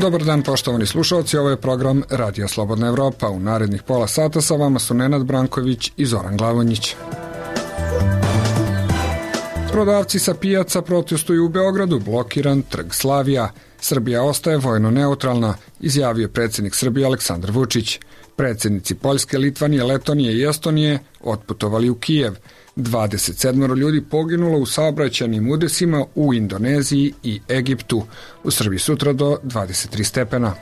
Dobar dan, poštovani slušalci, ovo je program Radija Slobodna Evropa. U narednih pola sata sa vama su Nenad Branković i Zoran Glavonjić. Prodavci sa pijaca protestuju u Beogradu, blokiran trg Slavija. Srbija ostaje vojno neutralna, izjavio predsjednik Srbije Aleksandar Vučić. Predsjednici Poljske, Litvanije, Letonije i Estonije otputovali u Kijev. 27 ljudi poginulo u saobraćajnim udesima u Indoneziji i Egiptu. U Srbiji sutra do 23 stepena.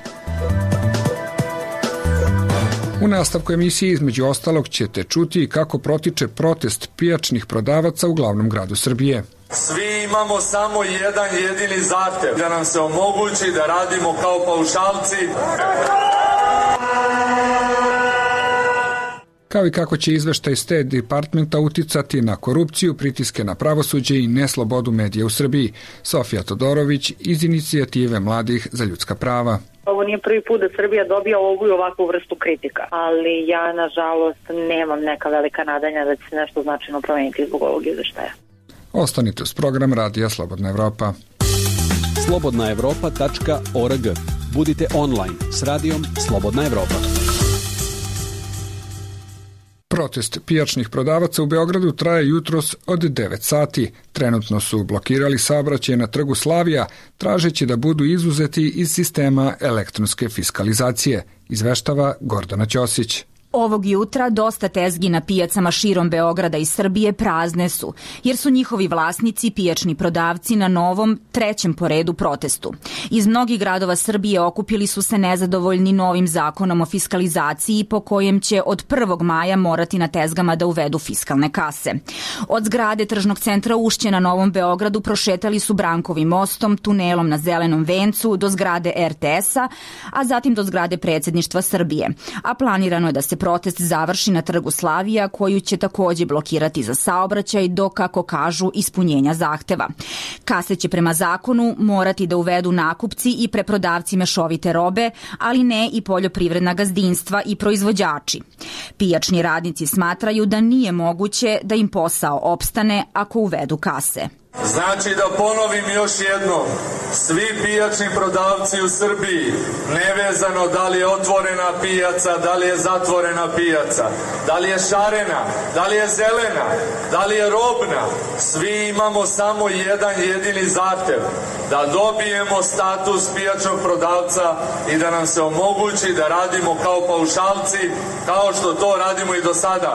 U nastavku emisije između ostalog ćete čuti kako protiče protest pijačnih prodavaca u glavnom gradu Srbije. Svi imamo samo jedan jedini zahtev, da nam se omogući da radimo kao paušalci. Kao i kako će izveštaj State Departmenta uticati na korupciju, pritiske na pravosuđe i neslobodu medija u Srbiji. Sofija Todorović iz inicijative Mladih za ljudska prava. Ovo nije prvi put da Srbija dobija ovu i ovakvu vrstu kritika, ali ja nažalost nemam neka velika nadanja da će se nešto značajno promeniti zbog ovog izveštaja. Ostanite uz program Radija Slobodna Evropa. slobodnaevropa.org. Budite online s radijom Slobodna Evropa. Protest pijačnih prodavaca u Beogradu traje jutros od 9 sati. Trenutno su blokirali saobraćaj na trgu Slavija, tražeći da budu izuzeti iz sistema elektronske fiskalizacije, izveštava Gordana Ćosić. Ovog jutra dosta tezgi na pijacama širom Beograda i Srbije prazne su, jer su njihovi vlasnici pijačni prodavci na novom, trećem po redu protestu. Iz mnogih gradova Srbije okupili su se nezadovoljni novim zakonom o fiskalizaciji po kojem će od 1. maja morati na tezgama da uvedu fiskalne kase. Od zgrade tržnog centra Ušće na Novom Beogradu prošetali su Brankovim mostom, tunelom na Zelenom vencu do zgrade RTS-a, a zatim do zgrade predsjedništva Srbije. A planirano je da se protest završi na trgu Slavija, koju će takođe blokirati za saobraćaj do, kako kažu, ispunjenja zahteva. Kase će prema zakonu morati da uvedu nakupci i preprodavci mešovite robe, ali ne i poljoprivredna gazdinstva i proizvođači. Pijačni radnici smatraju da nije moguće da im posao opstane ako uvedu kase. Znači da ponovim još jednom, svi pijačni prodavci u Srbiji, nevezano da li je otvorena pijaca, da li je zatvorena pijaca, da li je šarena, da li je zelena, da li je robna, svi imamo samo jedan jedini zahtev, da dobijemo status pijačnog prodavca i da nam se omogući da radimo kao paušalci, kao što to radimo i do sada.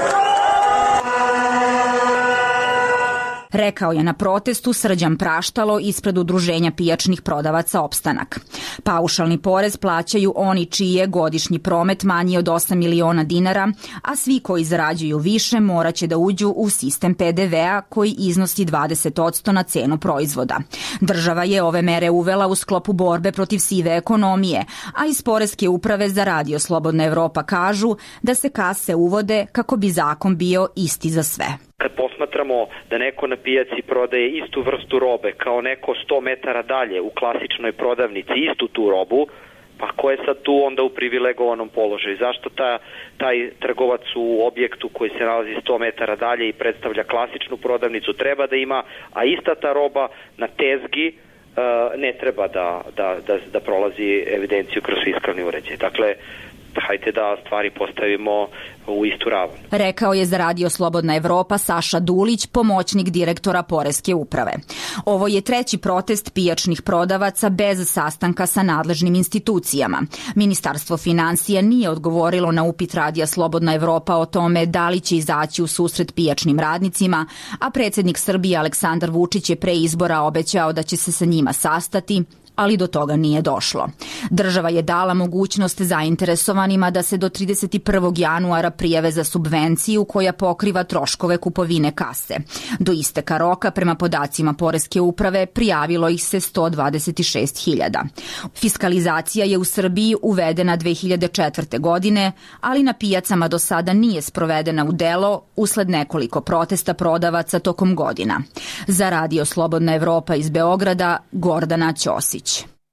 Rekao je na protestu Srđan Praštalo ispred Udruženja pijačnih prodavaca Opstanak. Paušalni porez plaćaju oni čiji je godišnji promet manji od 8 miliona dinara, a svi koji zarađuju više moraće da uđu u sistem PDV-a koji iznosi 20% na cenu proizvoda. Država je ove mere uvela u sklopu borbe protiv sive ekonomije, a iz Poreske uprave za Radio Slobodna Evropa kažu da se kase uvode kako bi zakon bio isti za sve. Kad posmatramo da neko na pijaci prodaje istu vrstu robe kao neko 100 metara dalje u klasičnoj prodavnici istu tu robu, pa ko je sad tu onda u privilegovanom položaju? Zašto taj trgovac u objektu koji se nalazi 100 metara dalje i predstavlja klasičnu prodavnicu treba da ima, a ista ta roba na tezgi ne treba da prolazi evidenciju kroz fiskalni uređaj. Dakle, hajde da stvari postavimo u istu ravan. Rekao je za Radio Slobodna Evropa Saša Dulić, pomoćnik direktora Poreske uprave. Ovo je treći protest pijačnih prodavaca bez sastanka sa nadležnim institucijama. Ministarstvo finansija nije odgovorilo na upit Radija Slobodna Evropa o tome da li će izaći u susret pijačnim radnicima, a predsjednik Srbije Aleksandar Vučić je pre izbora obećao da će se sa njima sastati, ali do toga nije došlo. Država je dala mogućnost zainteresovanima da se do 31. januara prijave za subvenciju koja pokriva troškove kupovine kase. Do isteka roka, prema podacima Poreske uprave, prijavilo ih se 126.000. Fiskalizacija je u Srbiji uvedena 2004. godine, ali na pijacama do sada nije sprovedena u delo usled nekoliko protesta prodavaca tokom godina. Za Radio Slobodna Evropa iz Beograda, Gordana Ćosić.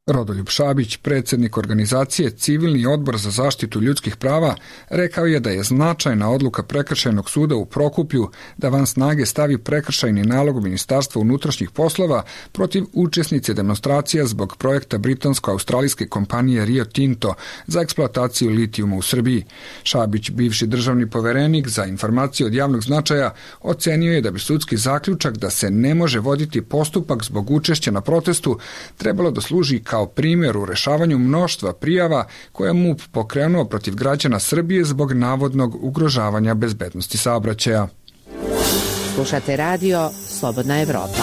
Rodoljub Šabić, predsjednik organizacije Civilni odbor za zaštitu ljudskih prava, rekao je da je značajna odluka Prekršajnog suda u Prokuplju da van snage stavi prekršajni nalog Ministarstva unutrašnjih poslova protiv učesnice demonstracija zbog projekta britansko-australijske kompanije Rio Tinto za eksploataciju litijuma u Srbiji. Šabić, bivši državni poverenik za informacije od javnog značaja, ocenio je da bi sudski zaključak da se ne može voditi postupak zbog učešća na protestu trebalo da služi kao primjer u rešavanju mnoštva prijava koje MUP pokrenuo protiv građana Srbije zbog navodnog ugrožavanja bezbednosti saobraćaja. Slušate radio Slobodna Evropa.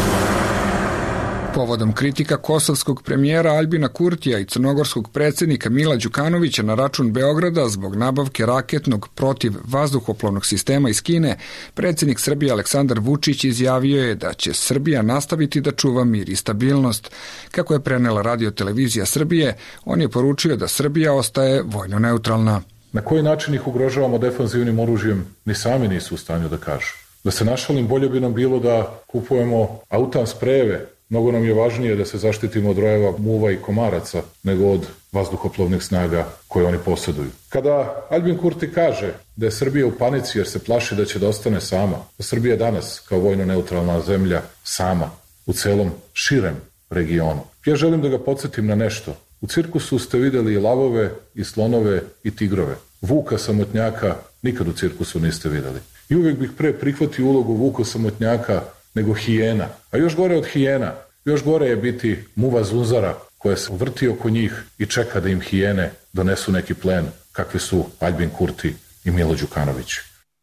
Povodom kritika kosovskog premijera Aljbina Kurtija i crnogorskog predsjednika Mila Đukanovića na račun Beograda zbog nabavke raketnog protiv vazduhoplovnog sistema iz Kine, predsjednik Srbije Aleksandar Vučić izjavio je da će Srbija nastaviti da čuva mir i stabilnost. Kako je prenela Radio-televizija Srbije, on je poručio da Srbija ostaje vojno neutralna. Na koji način ih ugrožavamo defanzivnim oružjem, ni sami nisu u stanju da kažu. Da se našalim, bolje bi nam bilo da kupujemo autan sprejeve. Mnogo nam je važnije da se zaštitimo od rojeva muva i komaraca nego od vazduhoplovnih snaga koje oni posjeduju. Kada Aljbin Kurti kaže da je Srbija u panici jer se plaši da će da ostane sama, da Srbija danas kao vojno neutralna zemlja sama u celom širem regionu. Ja želim da ga podsjetim na nešto. U cirkusu ste vidjeli i lavove, i slonove, i tigrove. Vuka samotnjaka nikad u cirkusu niste vidjeli. I uvijek bih pre prihvatio ulogu vuka samotnjaka nego hijena. A još gore od hijena, još gore je biti muva zunzara koja se vrti oko njih i čeka da im hijene donesu neki plen kakvi su Aljbin Kurti i Milo Đukanović.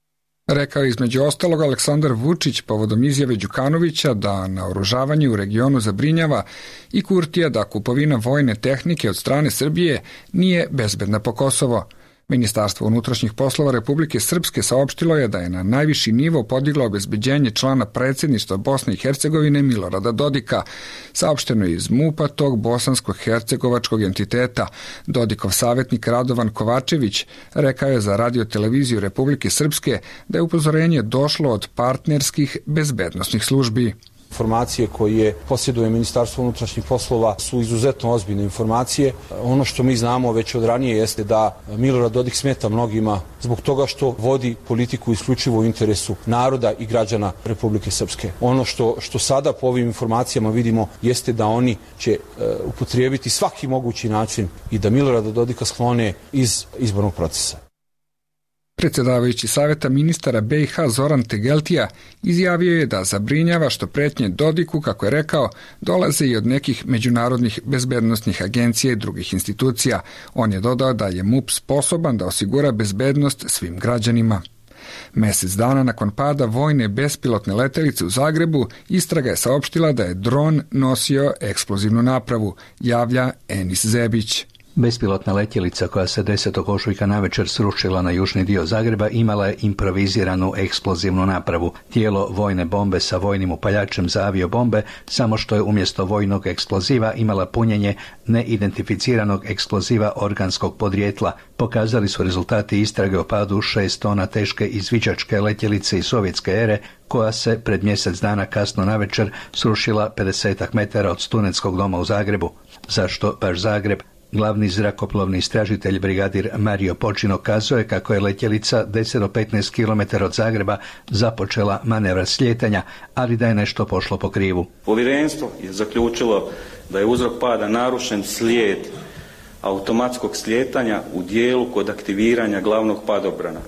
Rekao je između ostalog Aleksandar Vučić povodom izjave Đukanovića da naoružavanje u regionu zabrinjava i Kurtija da kupovina vojne tehnike od strane Srbije nije bezbedna po Kosovo. Ministarstvo unutrašnjih poslova Republike Srpske saopštilo je da je na najviši nivo podiglo obezbeđenje člana predsjedništva Bosne i Hercegovine Milorada Dodika. Saopšteno je iz MUP-a tog bosansko-hercegovačkog entiteta. Dodikov savjetnik Radovan Kovačević rekao je za Radio-televiziju Republike Srpske da je upozorenje došlo od partnerskih bezbednosnih službi. Informacije koje posjeduje Ministarstvo unutrašnjih poslova su izuzetno ozbiljne informacije. Ono što mi znamo već od ranije jeste da Milorad Dodik smeta mnogima zbog toga što vodi politiku isključivo u interesu naroda i građana Republike Srpske. Ono što sada po ovim informacijama vidimo jeste da oni će upotrijebiti svaki mogući način i da Milorada Dodika sklone iz izbornog procesa. Predsjedavajući savjeta ministara BiH Zoran Tegeltija izjavio je da zabrinjava što pretnje Dodiku, kako je rekao, dolaze i od nekih međunarodnih bezbednosnih agencija i drugih institucija. On je dodao da je MUP sposoban da osigura bezbednost svim građanima. Mjesec dana nakon pada vojne bespilotne letelice u Zagrebu, istraga je saopštila da je dron nosio eksplozivnu napravu, javlja Enis Zebić. Bespilotna letjelica koja se 10. ožujka navečer srušila na južni dio Zagreba imala je improviziranu eksplozivnu napravu. Tijelo vojne bombe sa vojnim upaljačem za aviobombe, samo što je umjesto vojnog eksploziva imala punjenje neidentificiranog eksploziva organskog podrijetla. Pokazali su rezultati istrage o padu 6 tona teške izviđačke letjelice iz sovjetske ere koja se pred mjesec dana kasno navečer srušila 50 metara od Studentskog doma u Zagrebu. Zašto baš Zagreb? Glavni zrakoplovni istražitelj brigadir Mario Počino kazuje kako je letjelica 10 do 15 km od Zagreba započela manevra slijetanja, ali da je nešto pošlo po krivu. Povjerenstvo je zaključilo da je uzrok pada narušen slijed automatskog slijetanja u dijelu kod aktiviranja glavnog padobrana.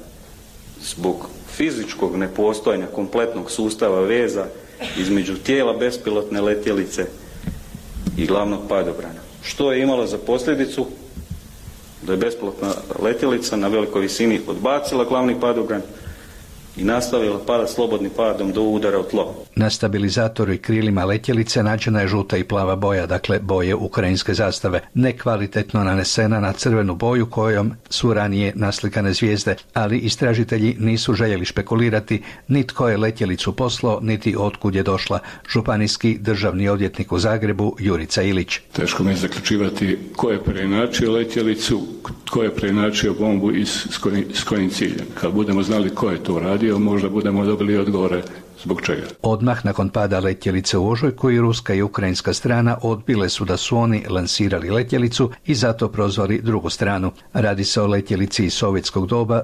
Zbog fizičkog nepostojanja kompletnog sustava veza između tijela bespilotne letjelice i glavnog padobrana, što je imalo za posljedicu da je bespilotna letjelica na velikoj visini odbacila glavni padobran i nastavila pada slobodnim padom do udara u tlo. Na stabilizatoru i krilima letjelice nađena je žuta i plava boja, dakle boje ukrajinske zastave, nekvalitetno nanesena na crvenu boju kojom su ranije naslikane zvijezde, ali istražitelji nisu željeli špekulirati ni tko je letjelicu poslao, niti otkud je došla. Županijski državni odvjetnik u Zagrebu Jurica Ilić. Teško mi je zaključivati ko je preinačio letjelicu, ko je preinačio bombu i s kojim ciljem. Kad budemo znali ko je to radio, možda budemo dobili odgovore Zbog čega? Odmah nakon pada letjelice u ožujku i ruska i ukrajinska strana odbile su da su oni lansirali letjelicu i zato prozvali drugu stranu. Radi se o letjelici iz sovjetskog doba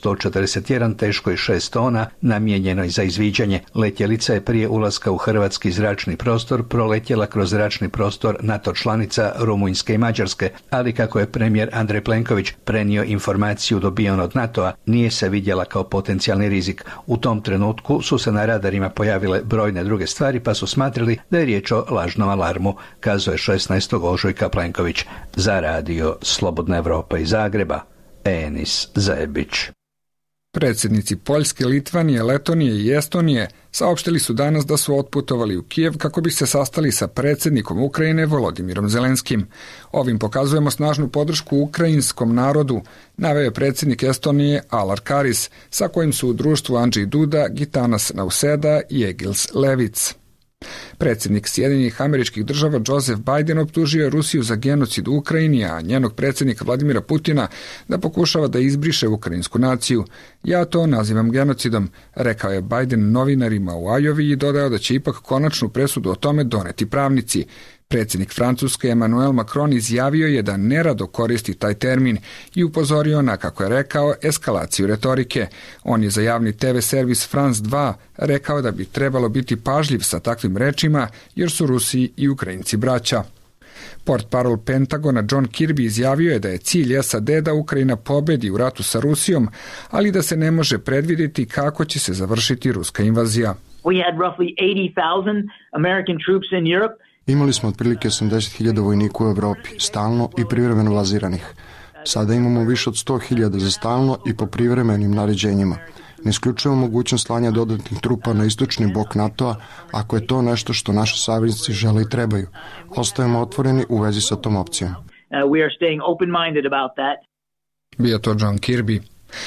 Tu-141 teškoj 6 tona, namijenjenoj za izviđanje. Letjelica je prije ulaska u hrvatski zračni prostor proletjela kroz zračni prostor NATO članica Rumunjske i Mađarske, ali kako je premijer Andrej Plenković prenio informaciju dobijenu od NATO-a, nije se vidjela kao potencijalni rizik. U tom trenutku su se na radarima pojavile brojne druge stvari, pa su smatrali da je riječ o lažnom alarmu, kazao je 16. ožujka Plenković za radio Slobodna Evropa iz Zagreba, Enis Zebić. Predsjednici Poljske, Litvanije, Letonije i Estonije saopštili su danas da su otputovali u Kijev kako bi se sastali sa predsjednikom Ukrajine Volodimirom Zelenskim. Ovim pokazujemo snažnu podršku ukrajinskom narodu, naveo je predsjednik Estonije Alar Karis, sa kojim su u društvu Andrzej Duda, Gitanas Nauseda i Egils Levic. Predsjednik Sjedinjenih Američkih Država Joseph Biden optužio je Rusiju za genocid u Ukrajini, a njenog predsjednika Vladimira Putina da pokušava da izbriše ukrajinsku naciju. Ja to nazivam genocidom, rekao je Biden novinarima u Ajovi i dodao da će ipak konačnu presudu o tome doneti pravnici. Predsjednik Francuske Emmanuel Macron izjavio je da nerado koristi taj termin i upozorio na, kako je rekao, eskalaciju retorike. On je za javni TV servis France 2 rekao da bi trebalo biti pažljiv sa takvim rečima jer su Rusi i Ukrajinci braća. Portparol Pentagona John Kirby izjavio je da je cilj SAD da Ukrajina pobedi u ratu sa Rusijom, ali da se ne može predvidjeti kako će se završiti ruska invazija. We had roughly 80,000 American troops in Europe. Imali smo otprilike 80.000 vojnika u Evropi, stalno i privremeno baziranih. Sada imamo više od 100.000 za stalno i po privremenim naređenjima. Ne isključujemo mogućnost slanja dodatnih trupa na istočni bok NATO-a ako je to nešto što naši saveznici žele i trebaju. Ostajemo otvoreni u vezi sa tom opcijom. We are staying open-minded about that. Bio to John Kirby.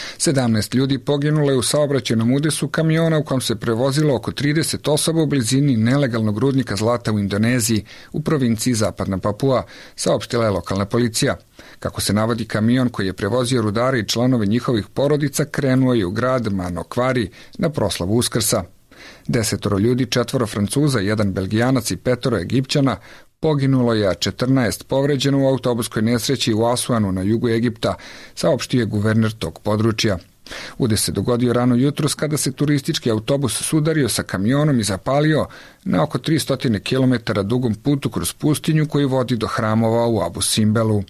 17 ljudi poginulo je u saobraćajnom udesu kamiona u kom se prevozilo oko 30 osoba u blizini nelegalnog rudnika zlata u Indoneziji, u provinciji Zapadna Papua, saopštila je lokalna policija. Kako se navodi, kamion koji je prevozio rudare i članove njihovih porodica krenuo je u grad Manokwari na proslavu Uskrsa. 10 ljudi, 4 Francuza, 1 Belgijanac i 5 Egipćana, poginulo je, a 14 povređeno u autobuskoj nesreći u Asuanu na jugu Egipta, saopštio je guverner tog područja. Udes se dogodio rano jutros kada se turistički autobus sudario sa kamionom i zapalio na oko 300 km dugom putu kroz pustinju koji vodi do hramova u Abu Simbelu.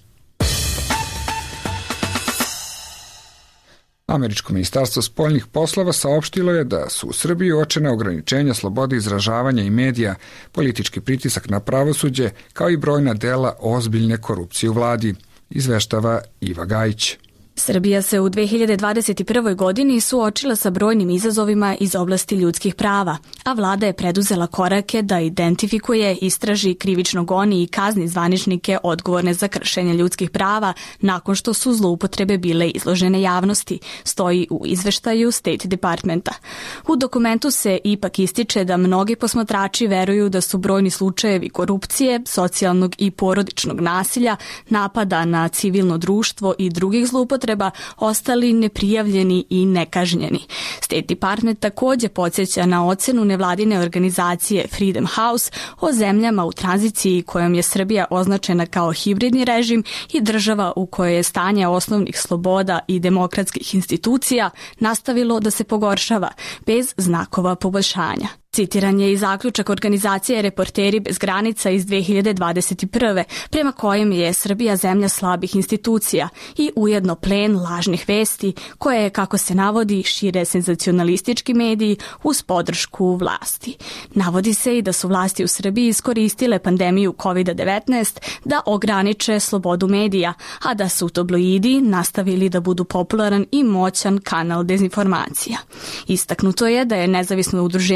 Američko ministarstvo spoljnih poslova saopštilo je da su u Srbiji uočena ograničenja slobode izražavanja i medija, politički pritisak na pravosuđe, kao i brojna dela ozbiljne korupcije u vladi, izveštava Iva Gajić. Srbija se u 2021. godini suočila sa brojnim izazovima iz oblasti ljudskih prava, a vlada je preduzela korake da identifikuje, istraži, krivično goni i kazni zvaničnike odgovorne za kršenje ljudskih prava nakon što su zloupotrebe bile izložene javnosti, stoji u izveštaju State Departmenta. U dokumentu se ipak ističe da mnogi posmatrači veruju da su brojni slučajevi korupcije, socijalnog i porodičnog nasilja, napada na civilno društvo i drugih zloupotreba ostali neprijavljeni i nekažnjeni. State Department također podsjeća na ocenu nevladine organizacije Freedom House o zemljama u tranziciji kojom je Srbija označena kao hibridni režim i država u kojoj je stanje osnovnih sloboda i demokratskih institucija nastavilo da se pogoršava bez znakova poboljšanja. Citiran je i zaključak organizacije Reporteri bez granica iz 2021. prema kojem je Srbija zemlja slabih institucija i ujedno plen lažnih vesti koje, kako se navodi, šire senzacionalistički mediji uz podršku vlasti. Navodi se i da su vlasti u Srbiji iskoristile pandemiju COVID-19 da ograniče slobodu medija, a da su tabloidi nastavili da budu popularan i moćan kanal dezinformacija. Istaknuto je da je nezavisno udruženje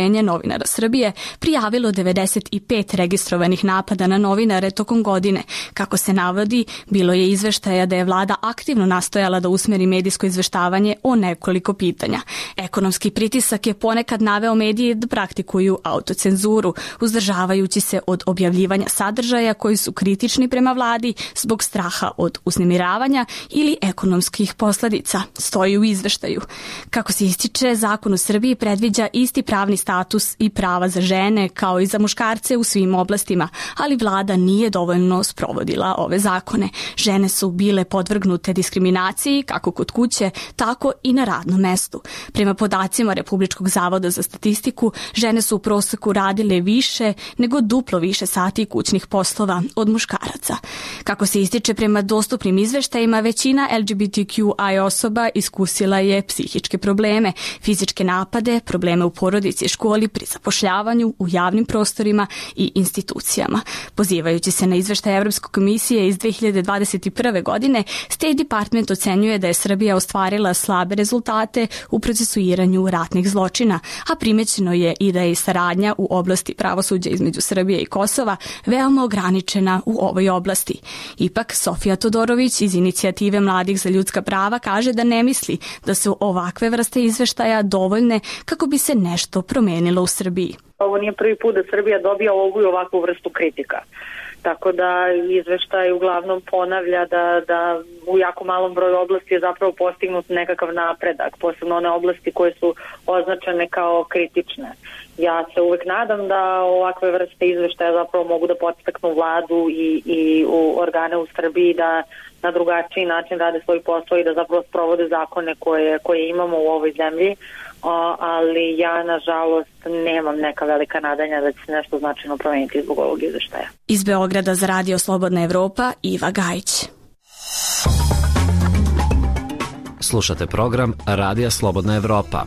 novinara Srbije prijavilo 95 registrovanih napada na novinare tokom godine. Kako se navodi, bilo je izveštaja da je vlada aktivno nastojala da usmeri medijsko izveštavanje o nekoliko pitanja. Ekonomski pritisak je ponekad naveo medije da praktikuju autocenzuru, uzdržavajući se od objavljivanja sadržaja koji su kritični prema vladi zbog straha od uznemiravanja ili ekonomskih posledica, stoji u izveštaju. Kako se ističe, zakon u Srbiji predviđa isti pravni status i prava za žene kao i za muškarce u svim oblastima, ali vlada nije dovoljno sprovodila ove zakone. Žene su bile podvrgnute diskriminaciji kako kod kuće, tako i na radnom mestu. Prema podacima Republičkog zavoda za statistiku, žene su u proseku radile više nego duplo više sati kućnih poslova od muškaraca. Kako se ističe prema dostupnim izveštajima, većina LGBTQI osoba iskusila je psihičke probleme, fizičke napade, probleme u porodici i školi, pri zapošljavanju, u javnim prostorima i institucijama. Pozivajući se na izveštaj Evropske komisije iz 2021. godine, State Department ocenjuje da je Srbija ostvarila slabe rezultate u procesuiranju ratnih zločina, a primećeno je i da je saradnja u oblasti pravosuđa između Srbije i Kosova veoma ograničena u ovoj oblasti. Ipak, Sofija Todorović iz Inicijative mladih za ljudska prava kaže da ne misli da su ovakve vrste izveštaja dovoljne kako bi se nešto promenilo u Srbiji. Ovo nije prvi put da Srbija dobija ovu i ovakvu vrstu kritika. Tako da izveštaj uglavnom ponavlja da u jako malom broju oblasti je zapravo postignut nekakav napredak, posebno one oblasti koje su označene kao kritične. Ja se uvek nadam da ovakve vrste izveštaja zapravo mogu da podstaknu vladu i u organe u Srbiji da na drugačiji način rade svoj posao i da zapravo sprovode zakone koje imamo u ovoj zemlji, ali ja nažalost nemam neka velika nadanja da će se nešto značajno promeniti zbog ovog izveštaja. Iz Beograda za Radio Slobodna Evropa, Iva Gajić. Slušate program Radija Slobodna Evropa.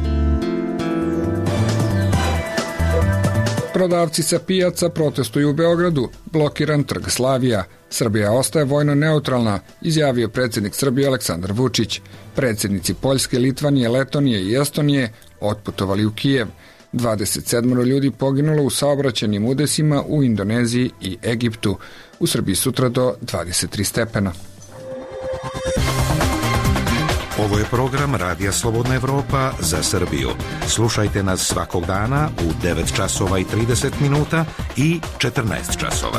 Prodavci sa pijaca protestuju u Beogradu, blokiran trg Slavija. Srbija ostaje vojno neutralna, izjavio predsjednik Srbije Aleksandar Vučić. Predsjednici Poljske, Litvanije, Letonije i Estonije otputovali u Kijev. 27 ljudi poginulo u saobraćajnim udesima u Indoneziji i Egiptu. U Srbiji sutra do 23 stepena. Ovo je program Radija Slobodna Evropa za Srbiju. Slušajte nas svakog dana u 9 časova i 30 minuta i 14 časova.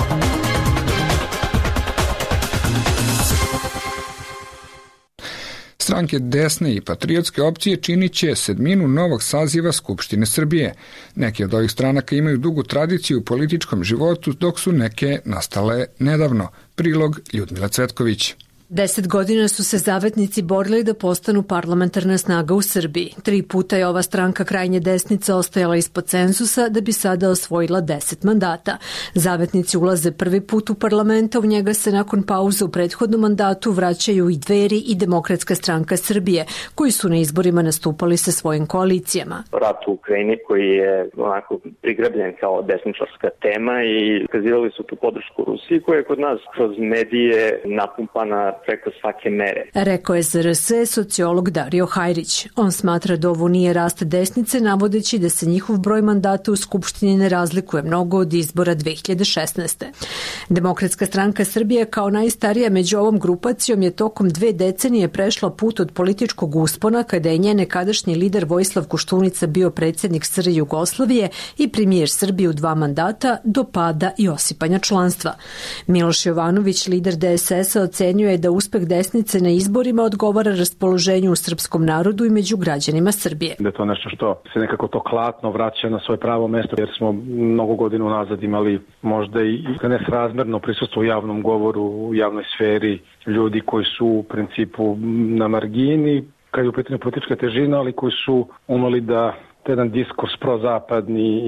Stranke desne i patriotske opcije činit će sedminu novog saziva Skupštine Srbije. Neke od ovih stranaka imaju dugu tradiciju u političkom životu, dok su neke nastale nedavno. Prilog Ljudmila Cvetković. 10 godina su se zavetnici borili da postanu parlamentarna snaga u Srbiji. 3 puta je ova stranka krajnje desnica ostajala ispod cenzusa da bi sada osvojila 10 mandata. Zavetnici ulaze prvi put u parlamenta, u njega se nakon pauze u prethodnom mandatu vraćaju i Dveri i Demokratska stranka Srbije, koji su na izborima nastupali sa svojim koalicijama. Rat u Ukrajini koji je onako prigrabljen kao desničarska tema i ukazivali su tu podršku Rusiji koja je kod nas kroz medije napumpana preko svake mere. Rekao je ZRS sociolog Dario Hajrić. On smatra da ovo nije rast desnice, navodeći da se njihov broj mandata u Skupštini ne razlikuje mnogo od izbora 2016. Demokratska stranka Srbije kao najstarija među ovom grupacijom je tokom 2 decenije prešla put od političkog uspona kada je njen nekadašnji lider Vojislav Koštunica bio predsjednik SR Jugoslavije i premijer Srbije u 2 mandata do pada i osipanja članstva. Miloš Jovanović, lider DSS-a, ocenjuje da uspeh desnice na izborima odgovara raspoloženju u srpskom narodu i među građanima Srbije. Da je to nešto što se nekako to klatno vraća na svoje pravo mesto, jer smo mnogo godina unazad imali možda i nesrazmerno prisustvo u javnom govoru, u javnoj sferi, ljudi koji su u principu na margini, kad je u pitanju politička težina, ali koji su umeli da jedan diskurs prozapadni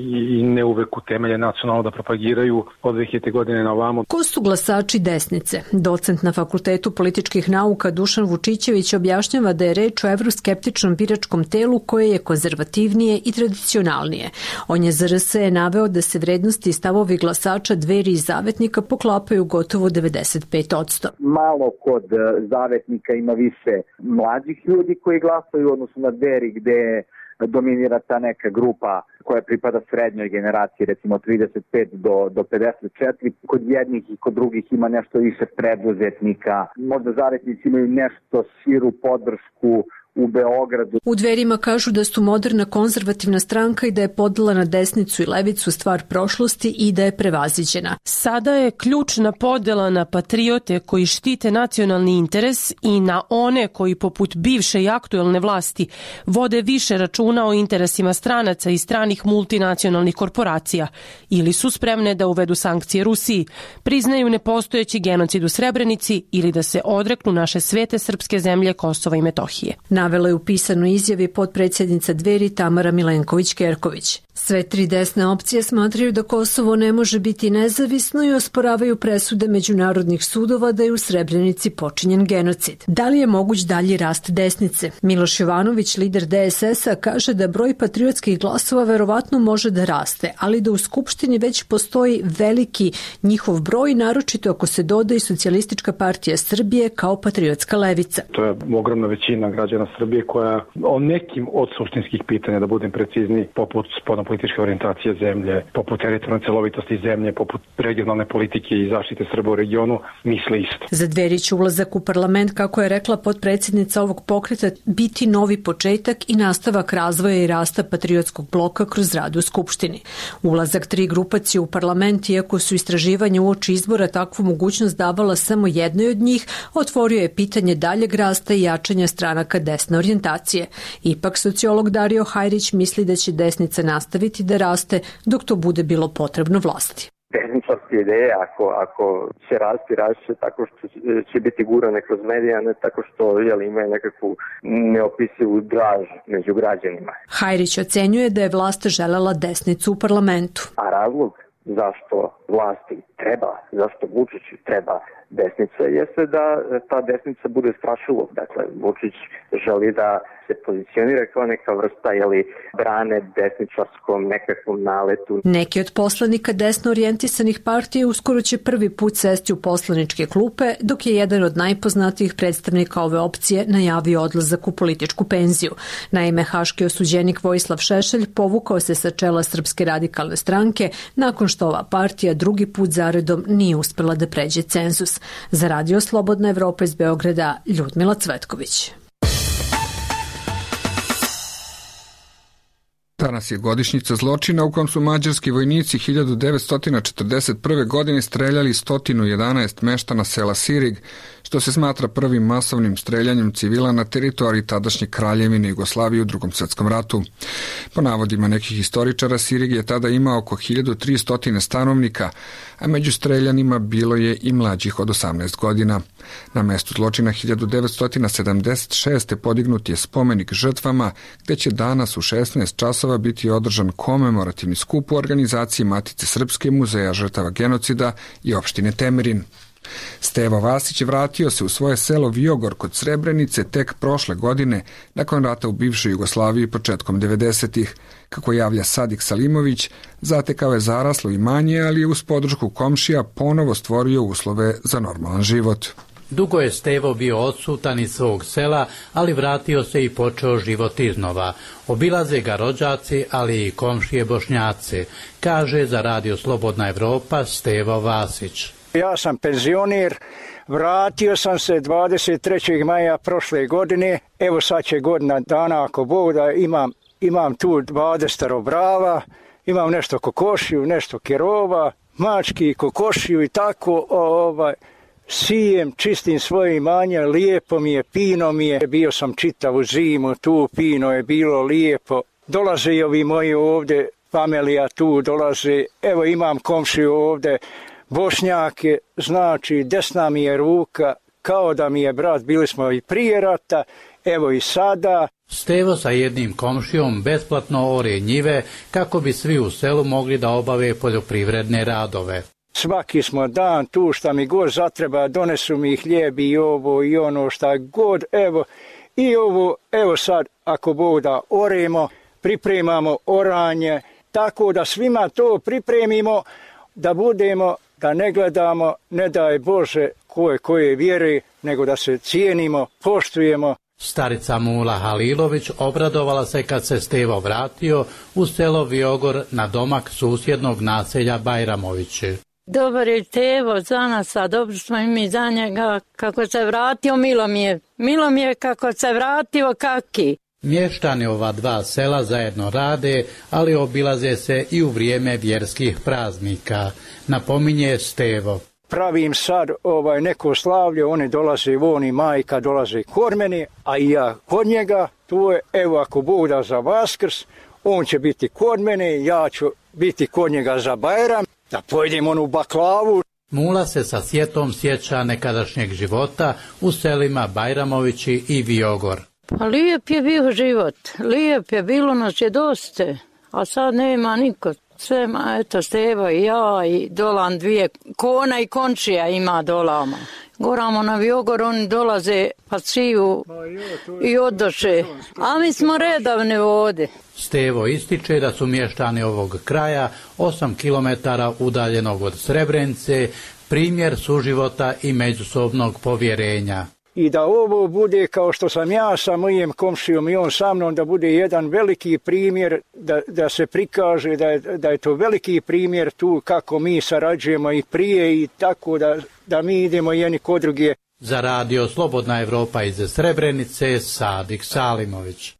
i ne uvek utemelje nacionalno da propagiraju od 2000. godine na ovamo. Ko su glasači desnice? Docent na Fakultetu političkih nauka Dušan Vučićević objašnjava da je reč o evroskeptičnom biračkom telu koje je konzervativnije i tradicionalnije. On je ZRS naveo da se vrednosti i stavovi glasača Dveri i Zavetnika poklapaju gotovo 95%. Malo kod Zavetnika ima više mlađih ljudi koji glasaju, odnosno na Dveri gde dominira ta neka grupa koja pripada srednjoj generaciji, recimo 35 do 54. Kod jednih i kod drugih ima nešto više preduzetnika. Možda zavetnici imaju nešto širu podršku u Beogradu. U Dverima kažu da su moderna konzervativna stranka i da je podela na desnicu i levicu stvar prošlosti i da je prevaziđena. Sada je ključna podela na patriote koji štite nacionalni interes i na one koji poput bivše i aktuelne vlasti vode više računa o interesima stranaca i stranih multinacionalnih korporacija ili su spremne da uvedu sankcije Rusiji, priznaju nepostojeći genocid u Srebrenici ili da se odreknu naše svete srpske zemlje Kosova i Metohije. Navela je u pisanoj izjavi potpredsjednica Dveri Tamara Milenković-Kerković. Sve tri desne opcije smatraju da Kosovo ne može biti nezavisno i osporavaju presude međunarodnih sudova da je u Srebrenici počinjen genocid. Da li je moguć dalji rast desnice? Miloš Jovanović, lider DSS-a, kaže da broj patriotskih glasova verovatno može da raste, ali da u Skupštini već postoji veliki njihov broj, naročito ako se doda i Socijalistička partija Srbije kao patriotska levica. To je ogromna većina građana Srbije koja o nekim od suštinskih pitanja, da budem precizni, poput političke orijentacije zemlje, poput teritorijalne celovitosti zemlje, poput regionalne politike i zaštite Srba u regionu, misle isto. Za Dveri će ulazak u parlament, kako je rekla potpredsjednica ovog pokreta, biti novi početak i nastavak razvoja i rasta patriotskog bloka kroz rad u Skupštini. Ulazak tri grupacije u parlament, iako su istraživanja uoči izbora takvu mogućnost davala samo jednoj od njih, otvorio je pitanje daljeg rasta i jačanja stranaka desne orijentacije. Ipak sociolog Dario Hajrić misli da će desnica nastaviti da raste dok to bude bilo potrebno vlasti. Desničarske ideje, ako će rasti tako što će biti gurane kroz medije, a ne tako što imaju nekakvu neopisivu draž među građanima. Hajrić ocenjuje da je vlast želela desnicu u parlamentu. A razlog zašto vlasti treba, zašto Vučiću treba desnica, jeste da ta desnica bude strašilo. Dakle, Vučić želi da se pozicionira kao neka vrsta brane desničarskom nekakvom naletu. Neki od poslanika desno orijentisanih partija uskoro će prvi put sesti u poslaničke klupe, dok je jedan od najpoznatijih predstavnika ove opcije najavio odlazak u političku penziju. Naime, haški osuđenik Vojislav Šešelj povukao se sa čela Srpske radikalne stranke nakon što ova partija drugi put zaredom nije uspela da pređe cenzus. Za Radio Slobodna Evropa iz Beograda, Ljudmila Cvetković. Danas je godišnjica zločina u kom su mađarski vojnici 1941. godine streljali 111 meštana sela Sirig, što se smatra prvim masovnim streljanjem civila na teritoriji tadašnje Kraljevine Jugoslavije u Drugom svetskom ratu. Po navodima nekih historičara, Sirig je tada imao oko 1300 stanovnika, a među streljanima bilo je i mlađih od 18 godina. Na mestu zločina 1976. podignut je spomenik žrtvama, gde će danas u 16 časova biti održan komemorativni skup u organizaciji Matice Srpske, Muzeja žrtava genocida i opštine Temerin. Stevo Vasić vratio se u svoje selo Viogor kod Srebrenice tek prošle godine, nakon rata u bivšoj Jugoslaviji početkom 90-ih. Kako javlja Sadik Salimović, zatekao je zaraslo imanje, ali je uz podršku komšija ponovo stvorio uslove za normalan život. Dugo je Stevo bio odsutan iz svog sela, ali vratio se i počeo život iznova. Obilaze ga rođaci, ali i komšije Bošnjaci, kaže za Radio Slobodna Evropa Stevo Vasić. Ja sam penzioner, vratio sam se 23. maja prošle godine, evo sad će godina dana ako Bog da imam tu 20 brava, imam nešto kokošiju, nešto kerova, mački, kokošiju i tako, sijem, čistim svoje imanje, lijepo mi je, pino mi je, bio sam čitavu zimu, tu pino je bilo lijepo, dolaze i ovi moji ovdje, familija tu dolaze, evo imam komšiju ovdje, Bošnjake, znači desna mi je ruka, kao da mi je brat, bili smo i prije rata, evo i sada. Stevo sa jednim komšijom besplatno ore njive kako bi svi u selu mogli da obave poljoprivredne radove. Svaki smo dan tu šta mi god zatreba, donesu mi hljeb i ovo i ono šta god, evo i ovo, evo sad ako Bog da oremo, pripremamo oranje, tako da svima to pripremimo, da budemo, da ne gledamo, ne daj Bože koje vjere, nego da se cijenimo, poštujemo. Starica Mula Halilović obradovala se kad se Stevo vratio u selo Viogor na domak susjednog naselja Bajramovići. Dobar je Stevo za nas, a dobro smo i mi za njega. Kako se vratio, milo mi je kako se vratio, kaki. Mještani ova dva sela zajedno rade, ali obilaze se i u vrijeme vjerskih praznika, napominje Stevo. Pravim sad neko slavlje, oni dolaze voni, majka dolaze kod meni, a i ja kod njega. Tu je, evo ako Bog da za Vaskrs, on će biti kod mene, ja ću biti kod njega za Bajram, da pojedem onu baklavu. Mula se sa sjetom sjeća nekadašnjeg života u selima Bajramovići i Viogor. Pa lijep je bio život, lijep je, bilo nas je dosta, a sad nema niko. Sve, eto, Stevo i ja i dolan dvije kona i končija ima dolama. Goramo na Viogor, oni dolaze pa ciju i odoše, a mi smo redavne vode. Stevo ističe da su mještani ovog kraja 8 km udaljenog od Srebrenice primjer suživota i međusobnog povjerenja. I da ovo bude kao što sam ja sa mojim komšijom i on sa mnom, da bude jedan veliki primjer, da se prikaže da je to veliki primjer tu kako mi sarađujemo i prije i tako da mi idemo jedni kod druge. Za radio Slobodna Evropa iz Srebrenice, Sadik Salimović.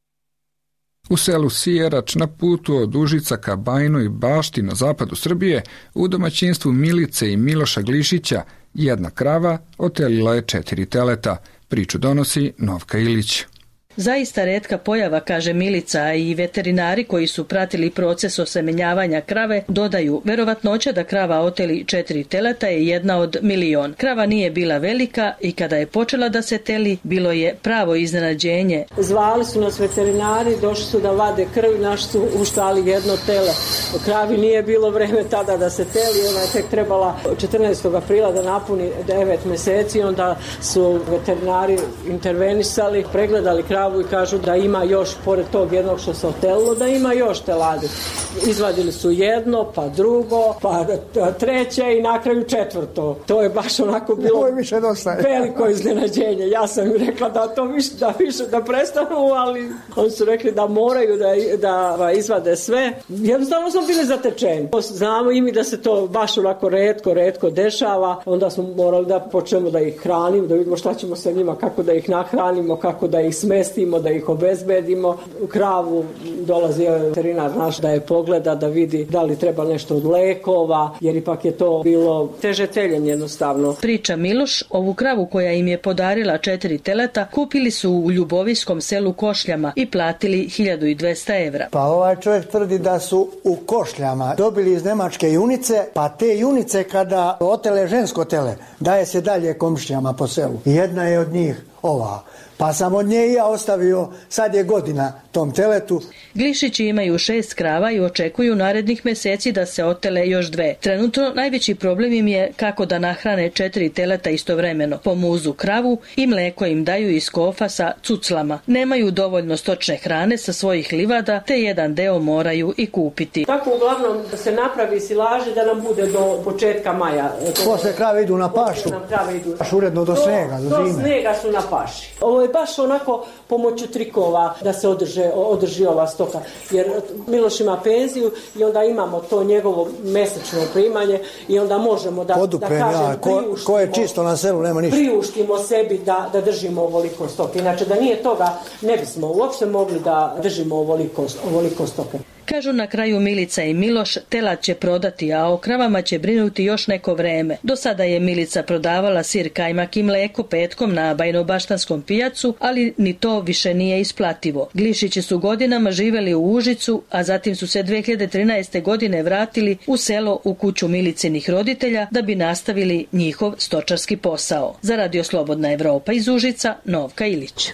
U selu Sijerač na putu od Užica ka Bajinu i Bašti na zapadu Srbije u domaćinstvu Milice i Miloša Glišića jedna krava otelila je 4 teleta. Priču donosi Novka Ilić. Zaista retka pojava, kaže Milica, i veterinari koji su pratili proces osemenjavanja krave dodaju, verovatnoća da krava oteli 4 teleta je jedna od milion. Krava nije bila velika i kada je počela da se teli, bilo je pravo iznenađenje. Zvali su nas veterinari, došli su da vade krv, naši su uštali jedno tele. Kravi nije bilo vreme tada da se teli, ona je tek trebala 14. aprila da napuni 9 mjeseci, onda su veterinari intervenisali, pregledali kravu i kažu da ima još, pored tog jednog što se otelilo, da ima još teladi. Izvadili su jedno, pa drugo, pa treće i na kraju 4. To je baš onako bilo veliko iznenađenje. Ja sam im rekla da to više da prestanu, ali oni su rekli da moraju da izvade sve. Jednostavno smo bili zatečeni. Znamo i mi da se to baš onako retko dešava. Onda smo morali da počnemo da ih hranimo, da vidimo šta ćemo sa njima, kako da ih nahranimo, kako da ih smestimo, da ih obezbedimo. U kravu dolazi veterinar naš da je pogleda, da vidi da li treba nešto od lekova, jer ipak je to bilo teže teljenje jednostavno. Priča Miloš, ovu kravu koja im je podarila 4 teleta, kupili su u Ljubovijskom selu Košljama i platili 1200 evra. Pa ovaj čovjek tvrdi da su u Košljama dobili iz Nemačke junice, pa te junice kada otele žensko tele, daje se dalje komšijama po selu. Jedna je od njih ova. Pa sam od nje i ja ostavio, sad je godina tom teletu. Glišići imaju 6 krava i očekuju narednih mjeseci da se otele još 2. Trenutno najveći problem im je kako da nahrane 4 teleta istovremeno. Pomuzu kravu i mleko im daju iz kofa sa cuclama. Nemaju dovoljno stočne hrane sa svojih livada, te jedan deo moraju i kupiti. Tako uglavnom da se napravi silaže da nam bude do početka maja. Posle krave idu na pašu, uredno do snega, do zime. Do snega su na paši. Ovo je baš onako pomoću trikova da se održi ova stoka. Jer Miloš ima penziju i onda imamo to njegovo mesečno primanje i onda možemo da kažem ko je čisto na selu, nema ništa. Priuštimo sebi da držimo ovoliko stoke. Inače da nije toga ne bismo uopšte mogli da držimo ovoliko stoke. Kažu na kraju Milica i Miloš, telad će prodati, a o kravama će brinuti još neko vreme. Do sada je Milica prodavala sir, kajmak i mleko petkom na Bajnobaštanskom pijacu, ali ni to više nije isplativo. Glišići su godinama živeli u Užicu, a zatim su se 2013. godine vratili u selo u kuću Milicinih roditelja da bi nastavili njihov stočarski posao. Za Radio Slobodna Evropa iz Užica, Novka Ilić.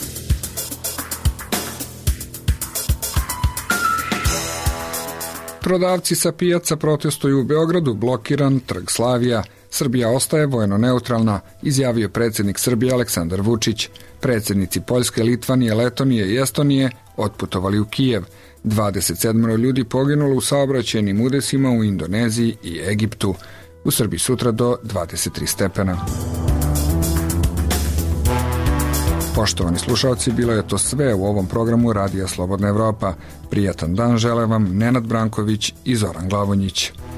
Prodavci sa pijaca protestuju u Beogradu, blokiran Trg Slavija. Srbija ostaje vojno neutralna, izjavio predsjednik Srbije Aleksandar Vučić. Predsjednici Poljske, Litvanije, Letonije i Estonije otputovali u Kijev. 27 ljudi poginulo u saobraćajnim udesima u Indoneziji i Egiptu. U Srbiji sutra do 23 stepena. Poštovani slušalci, bilo je to sve u ovom programu Radija Slobodna Evropa. Prijatan dan žele vam Nenad Branković i Zoran Glavonjić.